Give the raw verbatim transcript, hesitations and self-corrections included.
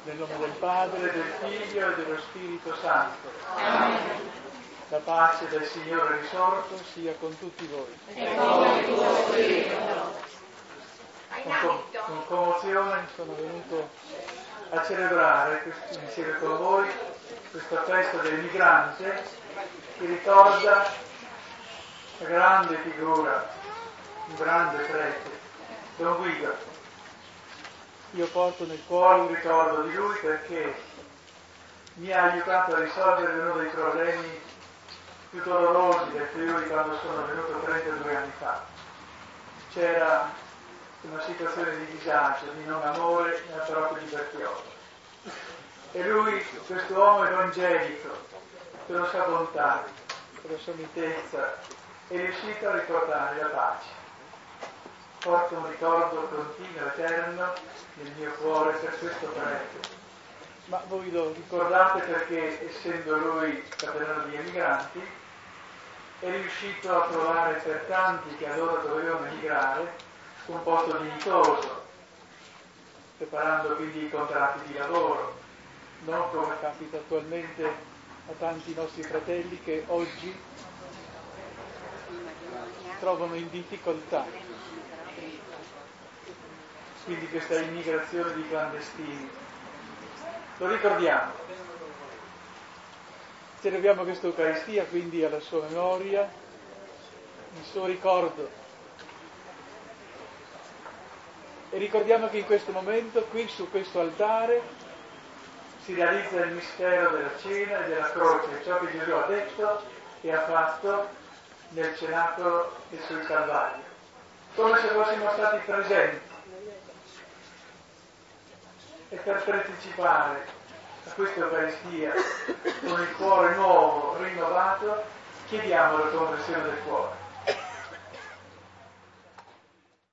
Nel nome del Padre, del Figlio e dello Spirito Santo. Amen. La pace del Signore risorto sia con tutti voi. E con il tuo spirito. Con, com- con commozione sono venuto a celebrare questo, insieme con voi questa festa del migrante che ricorda la grande figura, un grande prete, Don Guido. Io porto nel cuore un ricordo di lui perché mi ha aiutato a risolvere uno dei problemi più dolorosi del Friuli quando sono venuto trentadue anni fa. C'era una situazione di disagio, di non amore nella parrocchia di Bertiolo. E lui, quest'uomo evangelico, per la sua bontà, per la sua mitezza, è riuscito a ricordare la pace. Porto un ricordo continuo, eterno, nel mio cuore per questo prete. Ma voi lo ricordate perché, essendo lui capellano di emigranti, è riuscito a trovare per tanti che allora dovevano emigrare un posto dignitoso, preparando quindi i contratti di lavoro, non come capita attualmente a tanti nostri fratelli che oggi trovano in difficoltà. Quindi questa immigrazione di clandestini. Lo ricordiamo. Celebriamo questa Eucaristia quindi alla sua memoria, il suo ricordo. E ricordiamo che in questo momento, qui su questo altare, si realizza il mistero della cena e della croce, ciò che Gesù ha detto e ha fatto nel cenacolo e sul Calvario, come se fossimo stati presenti. E per partecipare a questa Eucaristia con il cuore nuovo, rinnovato, chiediamo la conversione del cuore.